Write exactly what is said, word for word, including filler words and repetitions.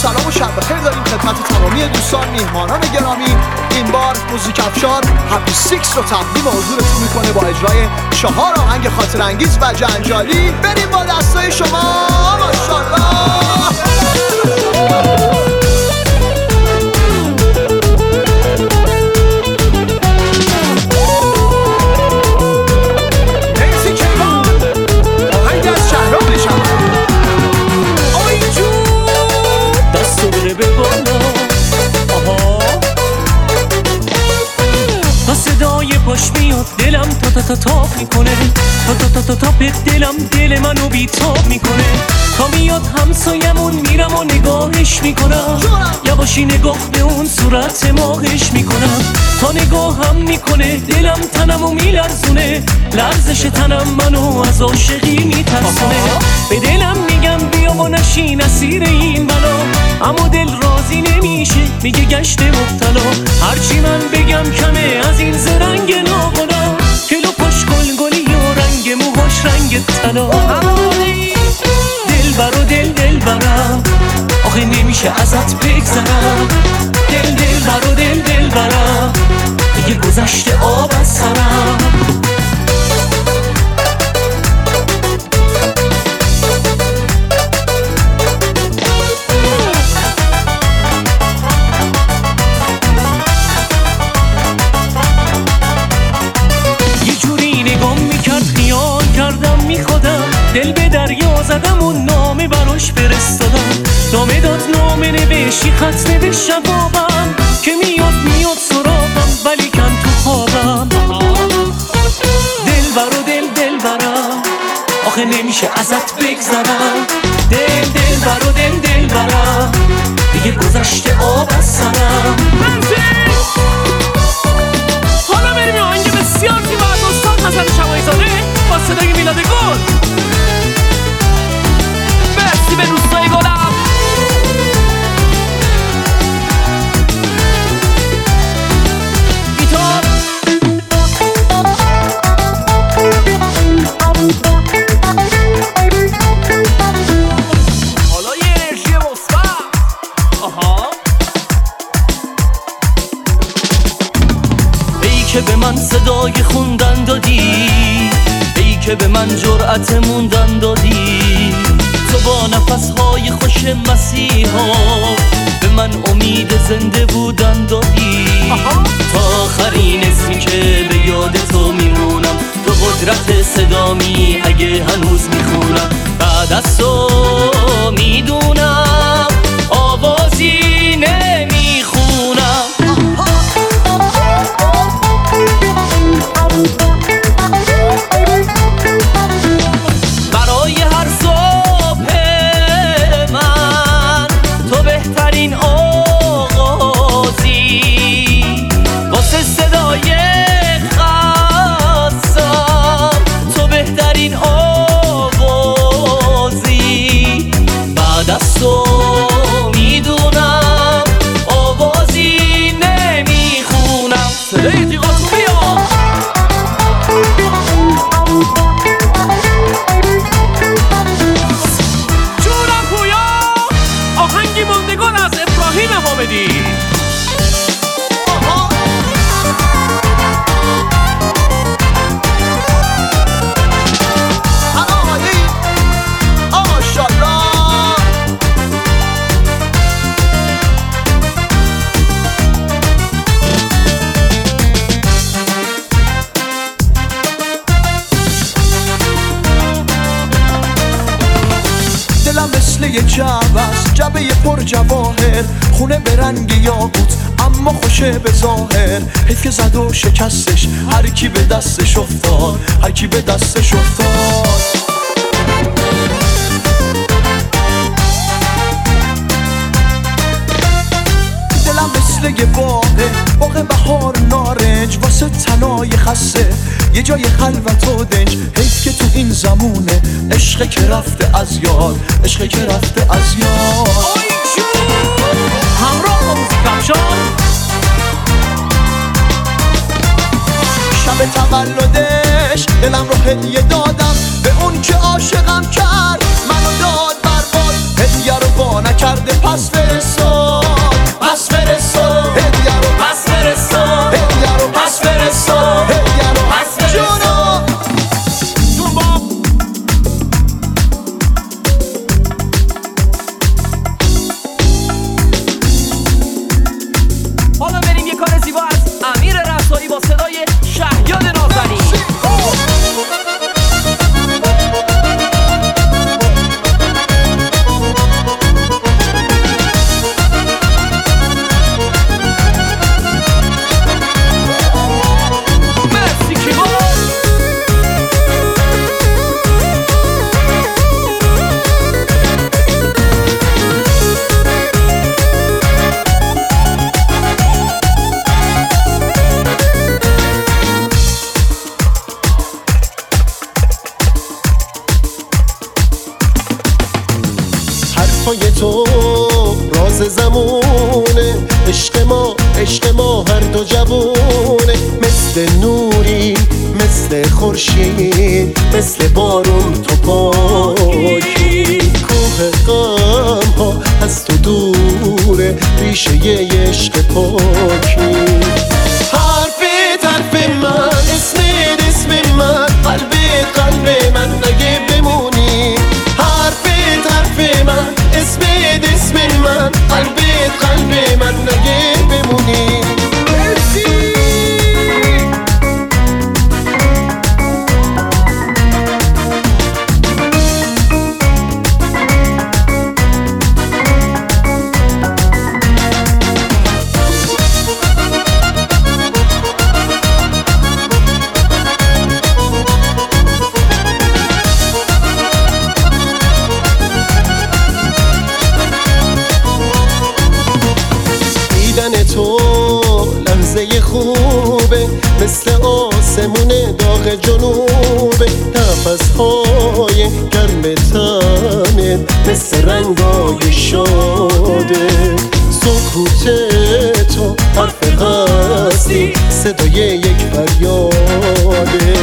سلام و شب بخیر داریم خدمت تمامی دوستان میهمانان گرامی. این بار موزیک افشار هپی سیکس رو تقدیم حضورتون میکنه با اجرای چهار آهنگ خاطر انگیز و جنجالی. بریم با دستای شما. ماشاءالله. پاش میاد دلم تا تا تا تاب میکنه، تا تا تا تا تا به دلم دل منو بیتاب میکنه. تا میاد همسایمون میرم و نگاهش میکنم، یواشی نگاه به اون صورت ماهش میکنم. تا نگاهم میکنه دلم تنمو میلرزونه، لرزش تنم منو از عاشقی میترسونه. به دلم میگم بیا و نشین اسیر این بلا، اما دل راضی نمیشه میگه گشت مبتلا. هرچی من بگم کمه از این زرنگ ناقلا، کلو پاش گل گلی و رنگ موهاش رنگ طلا. دل برا دل دل برم آخه نمیشه ازت بگذرم، دل دل برا دل دل برم دیگه گذشته آب از سرم. دل به دریا زدم و نامه براش فرستادم، نامه داد نامه نوشی خط نوشت جوابم که میاد میاد سراغم ولی کن تو خوابم. دل برا دل دل برم آخه نمیشه ازت بگذرم، دل دل برا دل دل برم دیگه گذشته آب از سرم. حالا بریم آهنگ بسیار زیبا از استاد حسن شماعی زاده با صدای میلاد گل. مرسی به دوستای گلم. گیتار حالا یه انرژی مثبت. آها ای که به من صدای خوندن دادی، ای که به من جرأت موندن دادی، تو با نفسهای خوش مسیحا به من امید زنده بودن دادی. تا آخرین اسمی که به یاد تو میمونم، تو قدرت صدامی اگه هنوز میخونم. بعد از تو میدونم آوازی نمیخونم. برای هر صبح من تو بهترین آغازی، واسه صدای خستم تو بهترین آوازی. بعد از تو میدونم آوازی نمیخونم. صدای تیغاتو بیا. موندگان از ابراهیم حامدی. دلم مثل یه جعبه است، جعبه پر جواهر، خونه به رنگ یاقوت اما خوشه به ظاهر. حیف که زد و شکستش هر کی به دستش افتاد، هر کی به دستش افتاد. دلم مثل یه باغه، باغ بهار نارنج، واسه تنای خسته یه جای خلوت و دنج. حیف که تو این زمونه عشق که رفته از یاد، عشق که رفته از یاد. همراه با موزیک افشار شب تولدش دلم رو هدیه دادم به اون که عاشقم کرد، منو داد برباد، هدیه رو با نکرده پس فرست حرفای تو راز زمونه، عشق ما عشق ما هر دو جوونه، مثل نوری مثل خورشید، مثل بارون تو پاکی، کوه غم ها از تو دوره، ریشه ی عشق پاکی. حرفت حرف من، اسمت اسم من، قلبت قلب من نگه بمونی. حرفت حرف من، اسمت اسم من، قلبت قلب من نگه بمونی. تو لحظه خوبه، مثل آسمون داغ جنوبه، نفس‌های گرم تنت مثل رنگای شاده، سکوت تو حرف هستی، صدای یک فریاده.